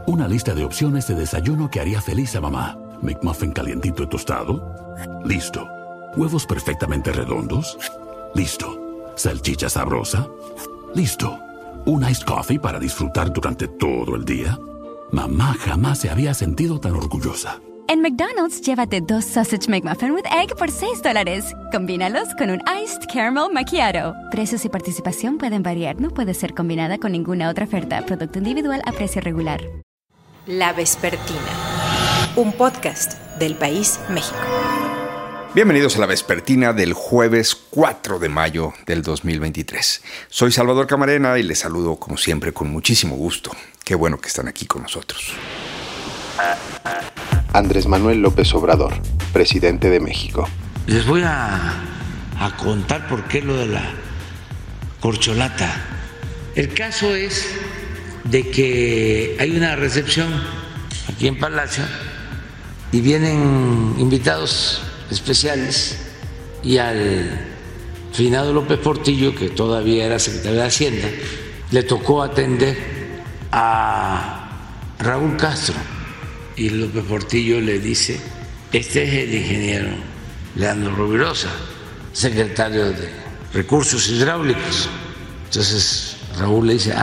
Una lista de opciones de desayuno que haría feliz a mamá. McMuffin calientito y tostado. Listo. Huevos perfectamente redondos. Listo. Salchicha sabrosa. Listo. Un iced coffee para disfrutar durante todo el día. Mamá jamás se había sentido tan orgullosa. En McDonald's, llévate 2 Sausage McMuffin with Egg por $6. Combínalos con un Iced Caramel Macchiato. Precios y participación pueden variar. No puede ser combinada con ninguna otra oferta. Producto individual a precio regular. La Vespertina, un podcast del País México. Bienvenidos a La Vespertina del jueves 4 de mayo del 2023. Soy Salvador Camarena y les saludo como siempre con muchísimo gusto. Qué bueno que están aquí con nosotros. Andrés Manuel López Obrador, presidente de México. Les voy a contar por qué lo de la corcholata. El caso es de que hay una recepción aquí en Palacio y vienen invitados especiales y al finado López Portillo, que todavía era secretario de Hacienda, le tocó atender a Raúl Castro. Y López Portillo le dice: este es el ingeniero Leandro Rovirosa, secretario de Recursos Hidráulicos. Entonces Raúl le dice: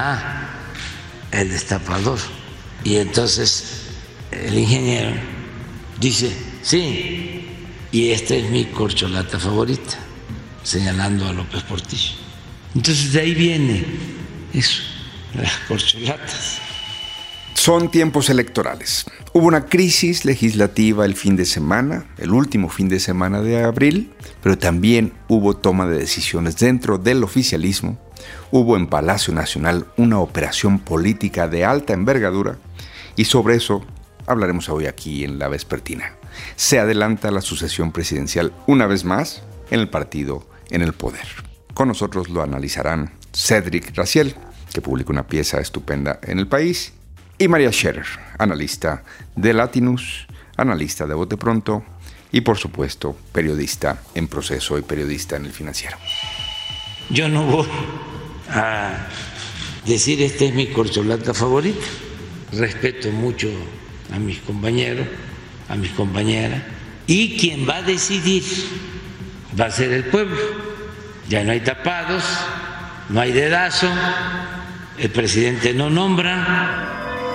el destapador. Y entonces el ingeniero dice: sí, y esta es mi corcholata favorita, señalando a López Portillo. Entonces de ahí viene eso, las corcholatas. Son tiempos electorales. Hubo una crisis legislativa el fin de semana, el último fin de semana de abril, pero también hubo toma de decisiones dentro del oficialismo. Hubo en Palacio Nacional una operación política de alta envergadura y sobre eso hablaremos hoy aquí en La Vespertina. Se adelanta la sucesión presidencial una vez más en el partido en el poder. Con nosotros lo analizarán Cédric Raziel, que publica una pieza estupenda en El País, y María Scherer, analista de Latinus, analista de Bote Pronto y, por supuesto, periodista en Proceso y periodista en El Financiero. Yo no voy a decir esta es mi corcholata favorita. Respeto mucho a mis compañeros, a mis compañeras, y quien va a decidir va a ser el pueblo. Ya no hay tapados, no hay dedazo, el presidente no nombra.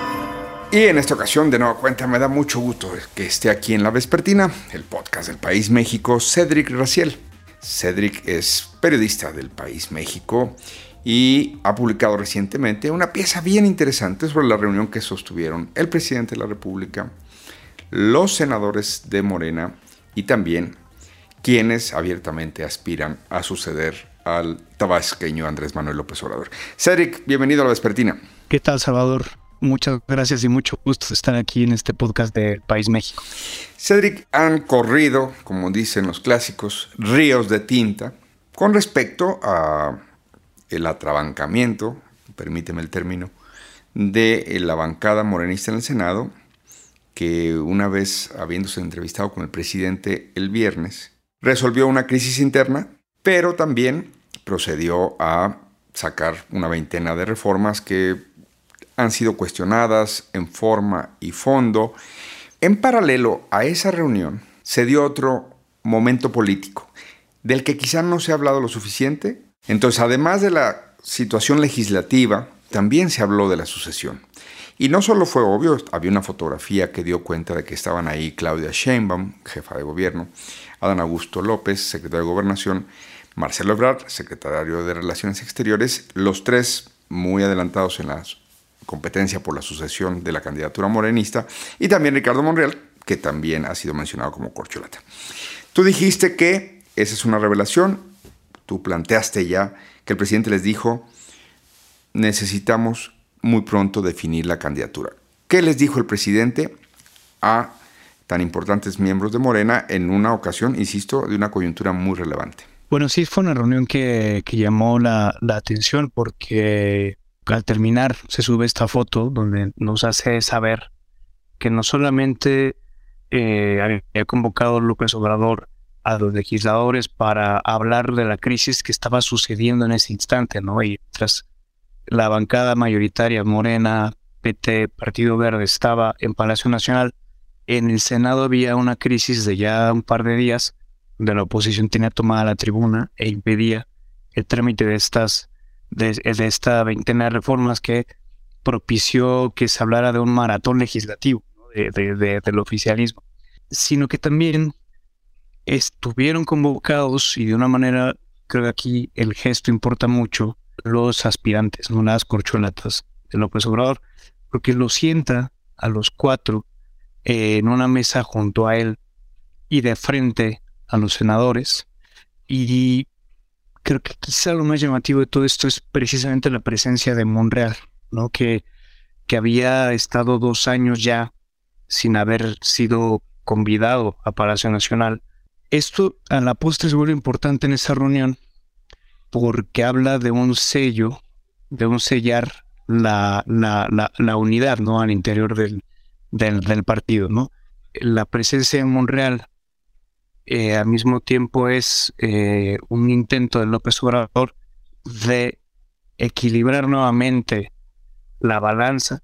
Y en esta ocasión, de nueva cuenta, me da mucho gusto que esté aquí en La Vespertina, el podcast del País México, Cédric Raziel. Cédric es periodista del País México y ha publicado recientemente una pieza bien interesante sobre la reunión que sostuvieron el presidente de la República, los senadores de Morena y también quienes abiertamente aspiran a suceder al tabasqueño Andrés Manuel López Obrador. Cédric, bienvenido a La Vespertina. ¿Qué tal, Salvador? Muchas gracias y mucho gusto de estar aquí en este podcast del País México. Cédric, han corrido, como dicen los clásicos, ríos de tinta con respecto a el atrabancamiento, permíteme el término, de la bancada morenista en el Senado, que una vez habiéndose entrevistado con el presidente el viernes, resolvió una crisis interna, pero también procedió a sacar una veintena de reformas que han sido cuestionadas en forma y fondo. En paralelo a esa reunión se dio otro momento político del que quizá no se ha hablado lo suficiente. Entonces, además de la situación legislativa, también se habló de la sucesión. Y no solo fue obvio, había una fotografía que dio cuenta de que estaban ahí Claudia Sheinbaum, jefa de gobierno, Adán Augusto López, secretario de Gobernación, Marcelo Ebrard, secretario de Relaciones Exteriores, los tres muy adelantados en la competencia por la sucesión de la candidatura morenista, y también Ricardo Monreal, que también ha sido mencionado como corcholata. Tú dijiste que esa es una revelación, tú planteaste ya que el presidente les dijo: necesitamos muy pronto definir la candidatura. ¿Qué les dijo el presidente a tan importantes miembros de Morena en una ocasión, insisto, de una coyuntura muy relevante? Bueno, sí, fue una reunión que llamó la atención porque al terminar se sube esta foto donde nos hace saber que no solamente había convocado López Obrador a los legisladores para hablar de la crisis que estaba sucediendo en ese instante, ¿no? Y tras la bancada mayoritaria Morena PT, Partido Verde, estaba en Palacio Nacional. En el Senado había una crisis de ya un par de días, donde la oposición tenía tomada la tribuna e impedía el trámite de esta veintena de reformas que propició que se hablara de un maratón legislativo, ¿no? del oficialismo, sino que también estuvieron convocados, y de una manera, creo que aquí el gesto importa mucho, los aspirantes, no las corcholatas de López Obrador, porque lo sienta a los 4 en una mesa junto a él y de frente a los senadores. Y creo que quizá lo más llamativo de todo esto es precisamente la presencia de Monreal, ¿no? Que había estado 2 años ya sin haber sido convidado a Palacio Nacional. Esto a la postre se vuelve importante en esa reunión porque habla de un sello, de un sellar la unidad, ¿no? Al interior del partido, ¿no? La presencia de Monreal al mismo tiempo es un intento de López Obrador de equilibrar nuevamente la balanza.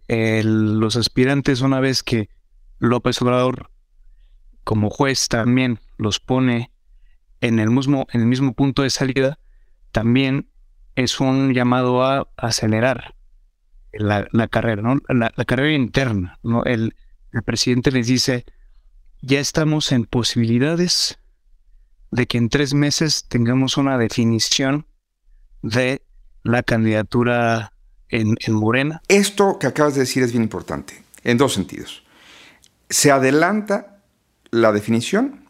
Los aspirantes, una vez que López Obrador como juez también los pone en el mismo punto de salida, también es un llamado a acelerar la carrera, ¿no? La carrera interna, ¿no? El presidente les dice: ya estamos en posibilidades de que en 3 meses tengamos una definición de la candidatura en Morena. Esto que acabas de decir es bien importante, en 2 sentidos. Se adelanta la definición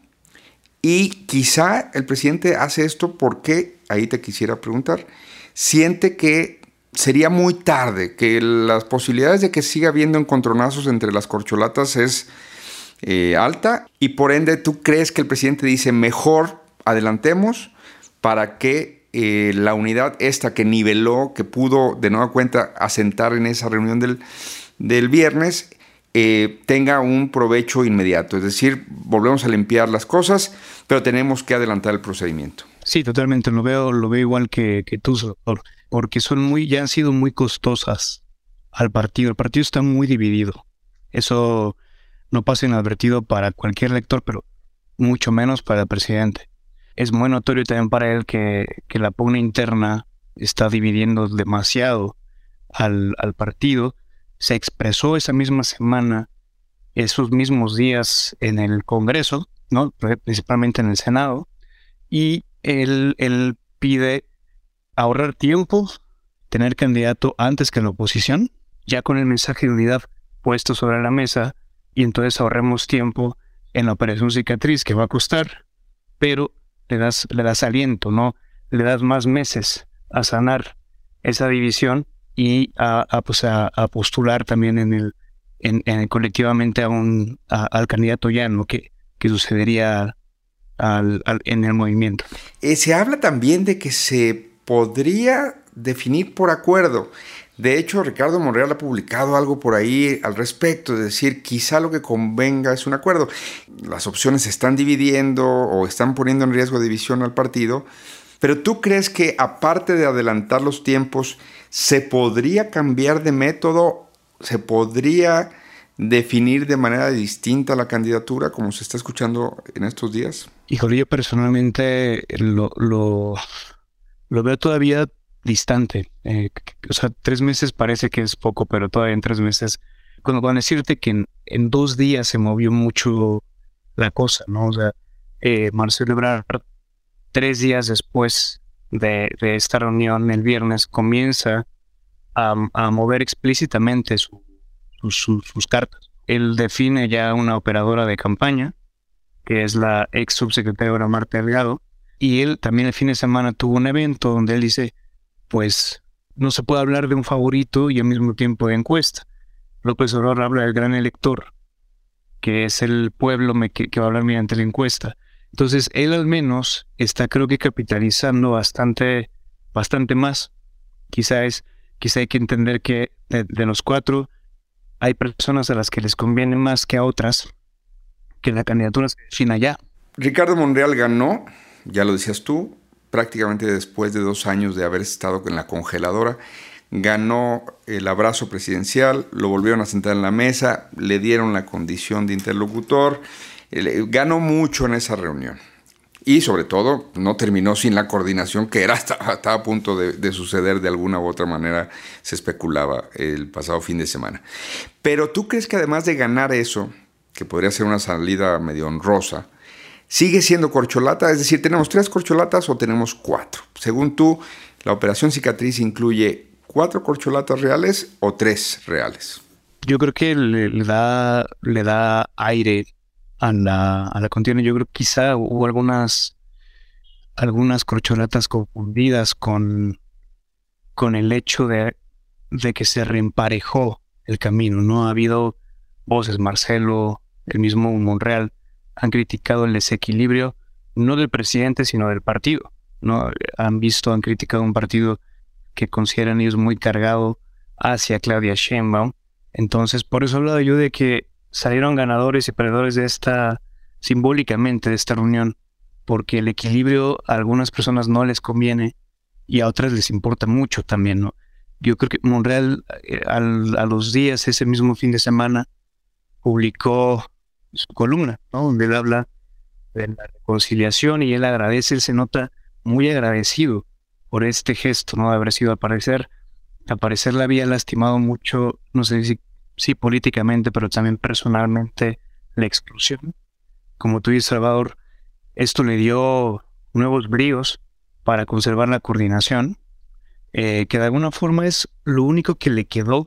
y quizá el presidente hace esto porque, ahí te quisiera preguntar, siente que sería muy tarde, que las posibilidades de que siga habiendo encontronazos entre las corcholatas es alta, y por ende tú crees que el presidente dice mejor adelantemos para que la unidad esta que niveló, que pudo de nueva cuenta asentar en esa reunión del viernes, tenga un provecho inmediato. Es decir, volvemos a limpiar las cosas, pero tenemos que adelantar el procedimiento. Sí, totalmente. Lo veo igual que tú, Salvador, porque ya han sido muy costosas al partido. El partido está muy dividido. Eso no pasa inadvertido para cualquier lector, pero mucho menos para el presidente. Es muy notorio también para él que la pugna interna está dividiendo demasiado al partido. Se expresó esa misma semana, esos mismos días en el Congreso, ¿no? Principalmente en el Senado, y él pide ahorrar tiempo, tener candidato antes que la oposición, ya con el mensaje de unidad puesto sobre la mesa, y entonces ahorremos tiempo en la operación cicatriz, que va a costar, pero le das aliento, ¿no? Le das más meses a sanar esa división y a postular también colectivamente al candidato llano que sucedería en el movimiento. Se habla también de que se podría definir por acuerdo. De hecho, Ricardo Monreal ha publicado algo por ahí al respecto, es decir, quizá lo que convenga es un acuerdo. Las opciones se están dividiendo o están poniendo en riesgo de división al partido, pero ¿tú crees que aparte de adelantar los tiempos, se podría cambiar de método, se podría definir de manera distinta la candidatura como se está escuchando en estos días? Híjole, yo personalmente lo veo todavía distante. 3 meses parece que es poco, pero todavía en 3 meses, cuando van a decirte que en 2 días se movió mucho la cosa, ¿no? O sea, Marcelo Ebrard, 3 días después de esta reunión el viernes, comienza a mover explícitamente sus cartas. Él define ya una operadora de campaña, que es la ex subsecretaria Marta Delgado, y él también el fin de semana tuvo un evento donde él dice, pues no se puede hablar de un favorito y al mismo tiempo de encuesta. López Obrador habla del gran elector, que es el pueblo que va a hablar mediante la encuesta. Entonces él al menos está, creo que, capitalizando bastante más. Quizá hay que entender que de los 4 hay personas a las que les conviene más que a otras que la candidatura se defina ya. Ricardo Monreal ganó, ya lo decías tú, prácticamente después de 2 años de haber estado en la congeladora, ganó el abrazo presidencial, lo volvieron a sentar en la mesa, le dieron la condición de interlocutor, ganó mucho en esa reunión. Y sobre todo, no terminó sin la coordinación que estaba a punto de suceder de alguna u otra manera, se especulaba el pasado fin de semana. Pero ¿tú crees que además de ganar eso, que podría ser una salida medio honrosa, sigue siendo corcholata? Es decir, ¿tenemos 3 corcholatas o tenemos 4? Según tú, ¿la operación cicatriz incluye 4 corcholatas reales o 3 reales? Yo creo que le da aire a la contienda. Yo creo que quizá hubo algunas corcholatas confundidas con el hecho de que se reemparejó el camino, ¿no? Ha habido voces, Marcelo, el mismo Monreal, han criticado el desequilibrio, no del presidente, sino del partido, ¿no? Han criticado un partido que consideran ellos muy cargado hacia Claudia Sheinbaum. Entonces, por eso he hablado yo de que salieron ganadores y perdedores simbólicamente de esta reunión, porque el equilibrio a algunas personas no les conviene y a otras les importa mucho también, ¿no? Yo creo que Monreal a los días, ese mismo fin de semana, publicó su columna, ¿no? Donde él habla de la reconciliación y él agradece, él se nota muy agradecido por este gesto, ¿no? De haber sido, al parecer la había lastimado mucho, no sé si políticamente, pero también personalmente, la exclusión. Como tú dices, Salvador, esto le dio nuevos bríos para conservar la coordinación, que de alguna forma es lo único que le quedó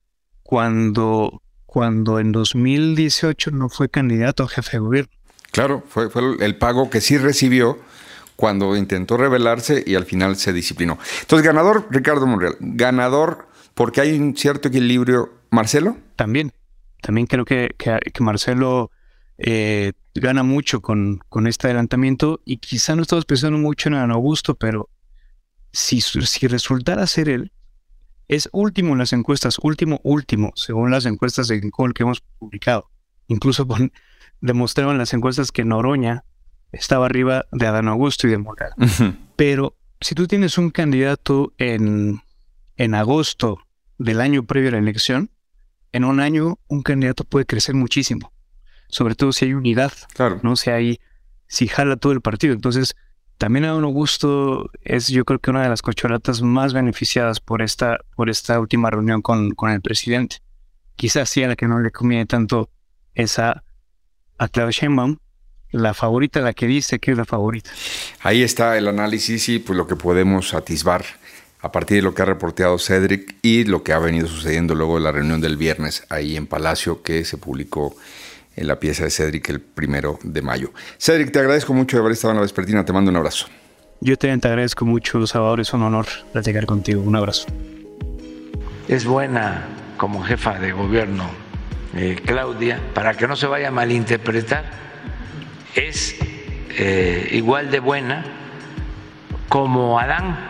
cuando en 2018 no fue candidato a jefe de gobierno. Claro, fue el pago que sí recibió cuando intentó rebelarse y al final se disciplinó. Entonces, ganador Ricardo Monreal. Ganador porque hay un cierto equilibrio. ¿Marcelo? También creo que Marcelo gana mucho con este adelantamiento y quizá no estamos pensando mucho en Adán Augusto, pero si resultara ser él, es último en las encuestas, último, según las encuestas de Encol que hemos publicado. Incluso demostraron las encuestas que Noroña estaba arriba de Adán Augusto y de Monreal. Uh-huh. Pero si tú tienes un candidato en agosto del año previo a la elección, en un año un candidato puede crecer muchísimo, sobre todo si hay unidad, claro, ¿no? Si jala todo el partido. Entonces, también Adán Augusto es, yo creo que una de las corcholatas más beneficiadas por esta última reunión con el presidente. Quizás sí a la que no le conviene tanto es a Claudia Sheinbaum, la favorita, la que dice que es la favorita. Ahí está el análisis y pues lo que podemos atisbar a partir de lo que ha reporteado Cedric y lo que ha venido sucediendo luego de la reunión del viernes ahí en Palacio, que se publicó en la pieza de Cedric el 1 de mayo. Cedric, te agradezco mucho de haber estado en La Vespertina. Te mando un abrazo. Yo también te agradezco mucho, Salvador. Es un honor platicar contigo. Un abrazo. Es buena como jefa de gobierno, Claudia, para que no se vaya a malinterpretar. Es igual de buena como Adán,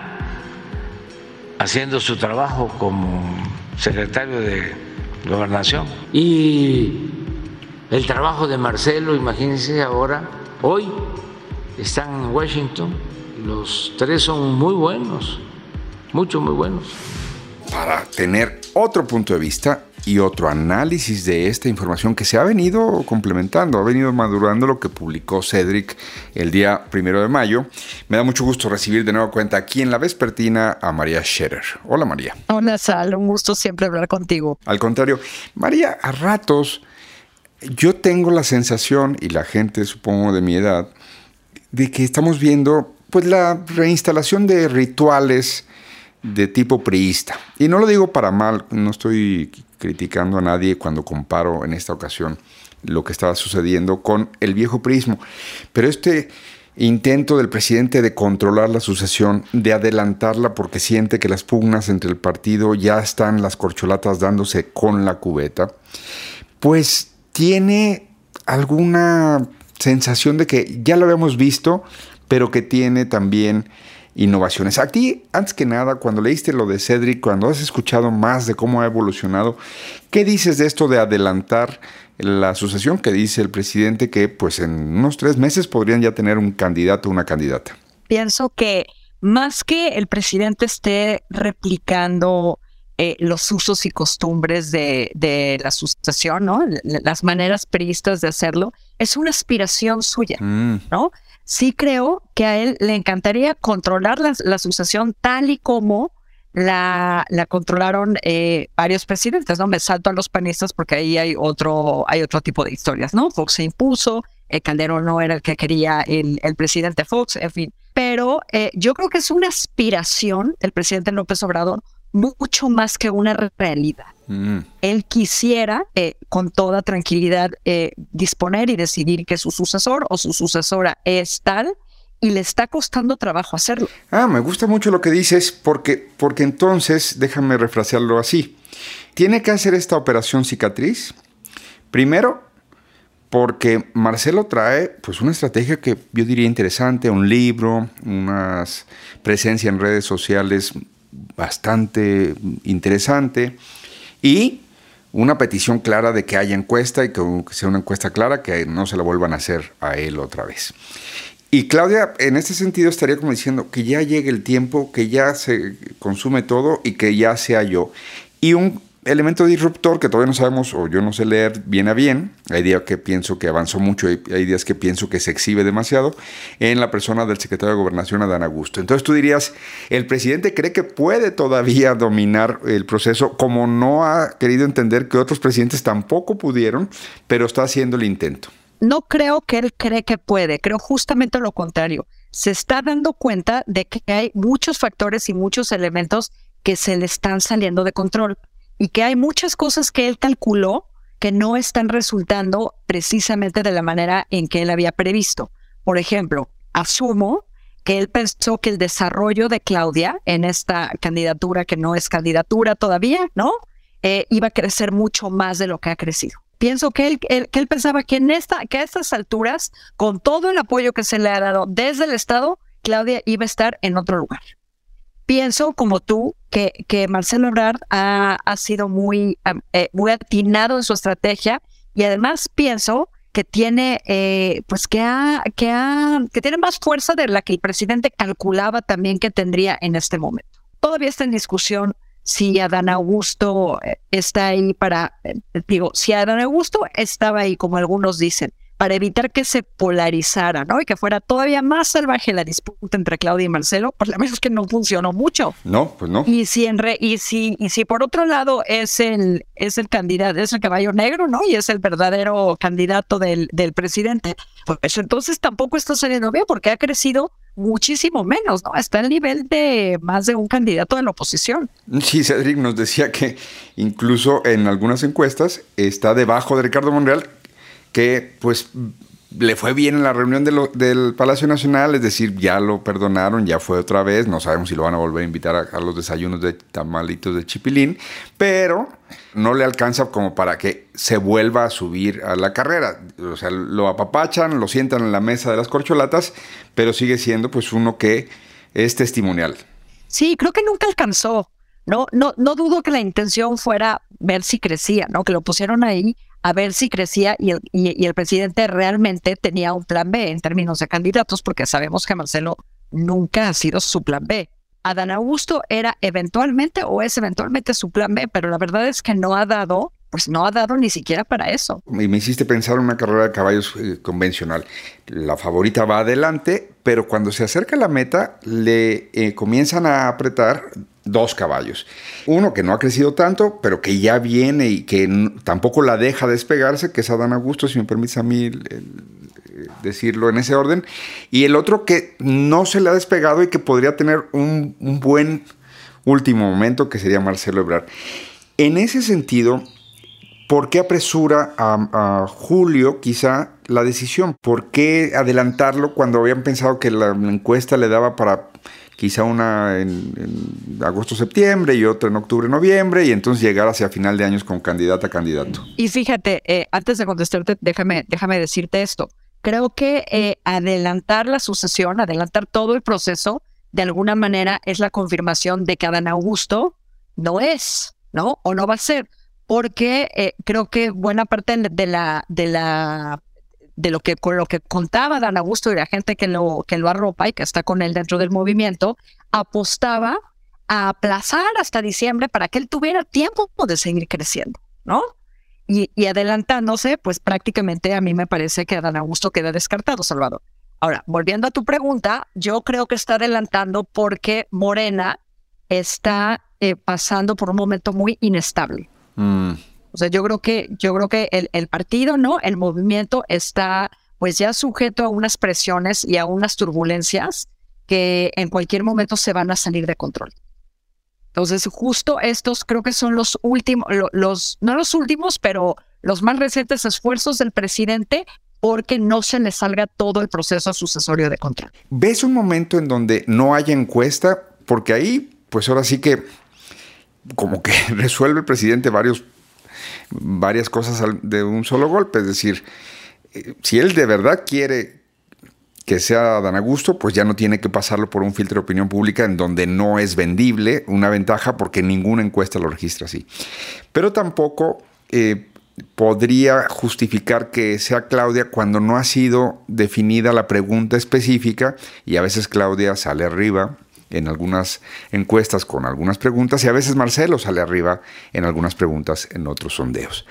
haciendo su trabajo como secretario de Gobernación. Y el trabajo de Marcelo, imagínense ahora, hoy están en Washington, los 3 son muy buenos, muy buenos. Para tener otro punto de vista y otro análisis de esta información que se ha venido complementando, ha venido madurando lo que publicó Cedric el día 1 de mayo. Me da mucho gusto recibir de nueva cuenta aquí en La Vespertina a María Scherer. Hola, María. Hola, Sal, un gusto siempre hablar contigo. Al contrario, María, a ratos yo tengo la sensación, y la gente supongo de mi edad, de que estamos viendo pues la reinstalación de rituales de tipo priista. Y no lo digo para mal, no estoy criticando a nadie cuando comparo en esta ocasión lo que estaba sucediendo con el viejo priismo. Pero este intento del presidente de controlar la sucesión, de adelantarla porque siente que las pugnas entre el partido ya están las corcholatas dándose con la cubeta, pues tiene alguna sensación de que ya lo habíamos visto, pero que tiene también innovaciones. A ti, antes que nada, cuando leíste lo de Cedric, cuando has escuchado más de cómo ha evolucionado, ¿qué dices de esto de adelantar la sucesión que dice el presidente que pues en unos 3 meses podrían ya tener un candidato o una candidata? Pienso que más que el presidente esté replicando los usos y costumbres de la sucesión, ¿no? Las maneras priistas de hacerlo, es una aspiración suya, ¿no? Sí creo que a él le encantaría controlar la sucesión tal y como la controlaron varios presidentes, ¿no? Me salto a los panistas porque ahí hay otro tipo de historias, ¿no? Fox se impuso, Calderón no era el que quería el presidente Fox, en fin. Pero yo creo que es una aspiración del presidente López Obrador mucho más que una realidad. Él quisiera, con toda tranquilidad, disponer y decidir que su sucesor o su sucesora es tal, y le está costando trabajo hacerlo. Me gusta mucho lo que dices, porque entonces, déjame refrasearlo así. Tiene que hacer esta operación cicatriz, primero, porque Marcelo trae pues una estrategia que yo diría interesante, un libro, una presencia en redes sociales bastante interesante y una petición clara de que haya encuesta y que sea una encuesta clara, que no se la vuelvan a hacer a él otra vez. Y Claudia, en este sentido, estaría como diciendo que ya llegue el tiempo, que ya se consume todo y que ya sea yo. Y un elemento disruptor que todavía no sabemos, o yo no sé leer bien a bien, hay días que pienso que avanzó mucho y hay días que pienso que se exhibe demasiado, en la persona del secretario de Gobernación, Adán Augusto. Entonces tú dirías, el presidente cree que puede todavía dominar el proceso, como no ha querido entender que otros presidentes tampoco pudieron, pero está haciendo el intento. No creo que él cree que puede, creo justamente lo contrario. Se está dando cuenta de que hay muchos factores y muchos elementos que se le están saliendo de control y que hay muchas cosas que él calculó que no están resultando precisamente de la manera en que él había previsto. Por ejemplo, asumo que él pensó que el desarrollo de Claudia en esta candidatura, que no es candidatura todavía, ¿no? Iba a crecer mucho más de lo que ha crecido. Pienso que él pensaba que que a estas alturas, con todo el apoyo que se le ha dado desde el Estado, Claudia iba a estar en otro lugar. Pienso, como tú, que Marcelo Ebrard ha sido muy atinado en su estrategia y además pienso que tiene, que tiene más fuerza de la que el presidente calculaba también que tendría en este momento. Todavía está en discusión si Adán Augusto está ahí si Adán Augusto estaba ahí, como algunos dicen, para evitar que se polarizara, ¿no? Y que fuera todavía más salvaje la disputa entre Claudia y Marcelo, por lo menos que no funcionó mucho. No, pues no. Y si por otro lado es el candidato, es el caballo negro, ¿no? Y es el verdadero candidato del presidente, pues entonces tampoco está saliendo bien porque ha crecido muchísimo menos, ¿no? Está al nivel de más de un candidato de la oposición. Sí, Cedric nos decía que incluso en algunas encuestas está debajo de Ricardo Monreal, que pues le fue bien en la reunión del Palacio Nacional, es decir, ya lo perdonaron, ya fue otra vez, no sabemos si lo van a volver a invitar a los desayunos de tamalitos de chipilín, pero no le alcanza como para que se vuelva a subir a la carrera. O sea, lo apapachan, lo sientan en la mesa de las corcholatas, pero sigue siendo pues uno que es testimonial. Sí, creo que nunca alcanzó. No dudo que la intención fuera ver si crecía, ¿no? Que lo pusieron ahí a ver si crecía y el presidente realmente tenía un plan B en términos de candidatos, porque sabemos que Marcelo nunca ha sido su plan B. Adán Augusto era eventualmente o es eventualmente su plan B, pero la verdad es que no ha dado ni siquiera para eso. Y me hiciste pensar en una carrera de caballos convencional. La favorita va adelante, pero cuando se acerca a la meta le comienzan a apretar dos caballos. Uno que no ha crecido tanto, pero que ya viene y que tampoco la deja despegarse, que es Adán Augusto, si me permites a mí decirlo en ese orden. Y el otro que no se le ha despegado y que podría tener un buen último momento, que sería Marcelo Ebrard. En ese sentido, ¿por qué apresura a julio quizá la decisión? ¿Por qué adelantarlo cuando habían pensado que la encuesta le daba para quizá una en agosto-septiembre y otra en octubre-noviembre y entonces llegar hacia final de años con candidato a candidato? Y fíjate, antes de contestarte, déjame decirte esto. Creo que adelantar la sucesión, adelantar todo el proceso, de alguna manera es la confirmación de que Adán Augusto no es, ¿no? O no va a ser. Porque creo que buena parte con lo que contaba Adán Augusto y la gente que lo arropa y que está con él dentro del movimiento, apostaba a aplazar hasta diciembre para que él tuviera tiempo de seguir creciendo, ¿no? Y adelantándose, pues prácticamente a mí me parece que Adán Augusto queda descartado, Salvador. Ahora, volviendo a tu pregunta, yo creo que está adelantando porque Morena está pasando por un momento muy inestable. O sea, yo creo que el partido, ¿no? El movimiento está pues ya sujeto a unas presiones y a unas turbulencias que en cualquier momento se van a salir de control. Entonces, justo estos creo que son los últimos, no los últimos, pero los más recientes esfuerzos del presidente porque no se le salga todo el proceso sucesorio de control. ¿Ves un momento en donde no haya encuesta? Porque ahí, pues ahora sí que como que resuelve el presidente varias cosas de un solo golpe. Es decir, si él de verdad quiere que sea Adán Augusto, pues ya no tiene que pasarlo por un filtro de opinión pública en donde no es vendible, una ventaja porque ninguna encuesta lo registra así. Pero tampoco podría justificar que sea Claudia cuando no ha sido definida la pregunta específica y a veces Claudia sale arriba en algunas encuestas con algunas preguntas y a veces Marcelo sale arriba en algunas preguntas en otros sondeos.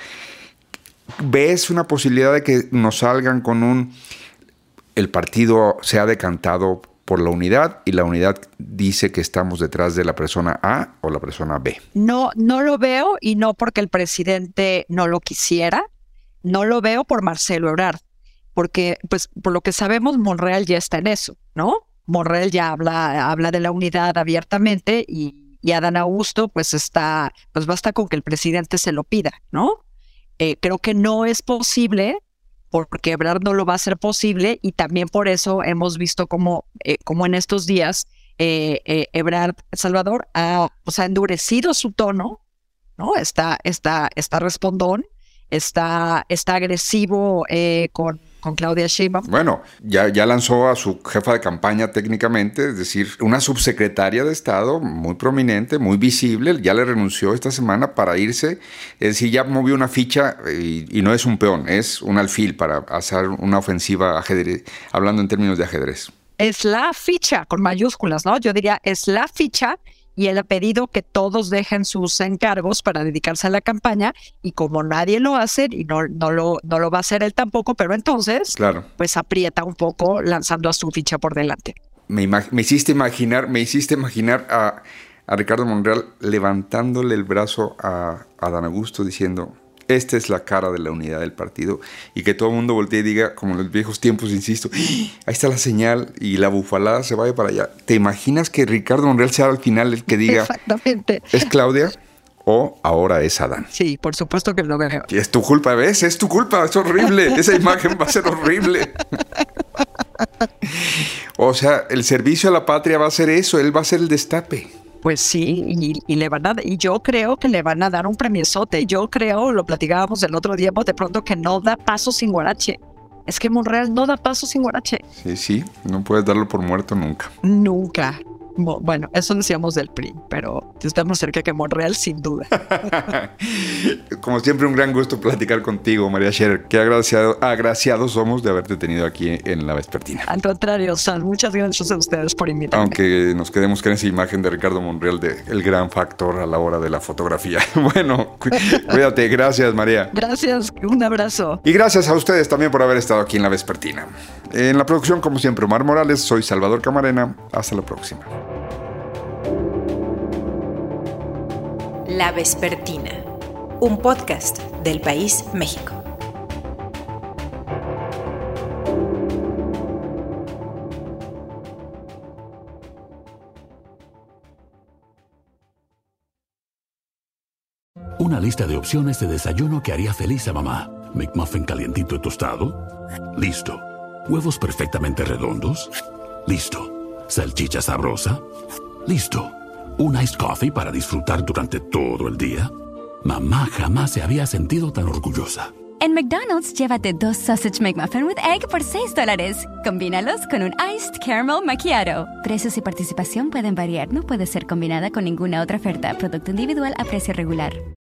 ¿Ves una posibilidad de que nos salgan con el partido se ha decantado por la unidad y la unidad dice que estamos detrás de la persona A o la persona B? No lo veo, y no porque el presidente no lo quisiera, no lo veo por Marcelo Ebrard, porque pues por lo que sabemos Monreal ya está en eso, ¿no? Monreal ya habla de la unidad abiertamente y Adán Augusto pues basta con que el presidente se lo pida, ¿no? Creo que no es posible porque Ebrard no lo va a hacer posible y también por eso hemos visto como en estos días Ebrard, Salvador, ha endurecido su tono, ¿no? Está respondón, está agresivo con Claudia Sheinbaum. Bueno, ya lanzó a su jefa de campaña técnicamente, es decir, una subsecretaria de Estado muy prominente, muy visible, ya le renunció esta semana para irse, es decir, ya movió una ficha y no es un peón, es un alfil para hacer una ofensiva ajedrez, hablando en términos de ajedrez. Es la ficha, con mayúsculas, ¿no? Yo diría, es la ficha. Y él ha pedido que todos dejen sus encargos para dedicarse a la campaña y como nadie lo hace y no lo va a hacer él tampoco, pero entonces claro, pues aprieta un poco lanzando a su ficha por delante. Me hiciste imaginar a Ricardo Monreal levantándole el brazo a Adán Augusto diciendo: esta es la cara de la unidad del partido, y que todo el mundo voltee y diga, como en los viejos tiempos, insisto, ahí está la señal y la bufalada se vaya para allá. ¿Te imaginas que Ricardo Monreal sea al final el que diga, exactamente, es Claudia o ahora es Adán? Sí, por supuesto que lo veo. Y es tu culpa, ¿ves? Es tu culpa, es horrible. Esa imagen va a ser horrible. O sea, el servicio a la patria va a ser eso, él va a ser el destape. Pues sí, y yo creo que le van a dar un premiezote. Yo creo, lo platicábamos el otro día, de pronto que no da paso sin guarache. Es que Monreal no da paso sin guarache. Sí, no puedes darlo por muerto nunca. Nunca. Bueno, eso decíamos del PRI, pero estamos cerca que Monreal, sin duda. Como siempre, un gran gusto platicar contigo, María Scherer. Qué agraciados somos de haberte tenido aquí en La Vespertina. Al contrario, Sal, muchas gracias a ustedes por invitarme. Aunque nos quedemos con esa imagen de Ricardo Monreal, el gran factor a la hora de la fotografía. Bueno, cuídate. Gracias, María. Gracias, un abrazo. Y gracias a ustedes también por haber estado aquí en La Vespertina. En la producción, como siempre, Omar Morales. Soy Salvador Camarena. Hasta la próxima. La Vespertina, un podcast del País México. Una lista de opciones de desayuno que haría feliz a mamá. McMuffin calientito y tostado. Listo. Huevos perfectamente redondos. Listo. Salchicha sabrosa. Listo. Un iced coffee para disfrutar durante todo el día. Mamá jamás se había sentido tan orgullosa. En McDonald's, llévate 2 Sausage McMuffin with Egg por $6. Combínalos con un Iced Caramel Macchiato. Precios y participación pueden variar. No puede ser combinada con ninguna otra oferta. Producto individual a precio regular.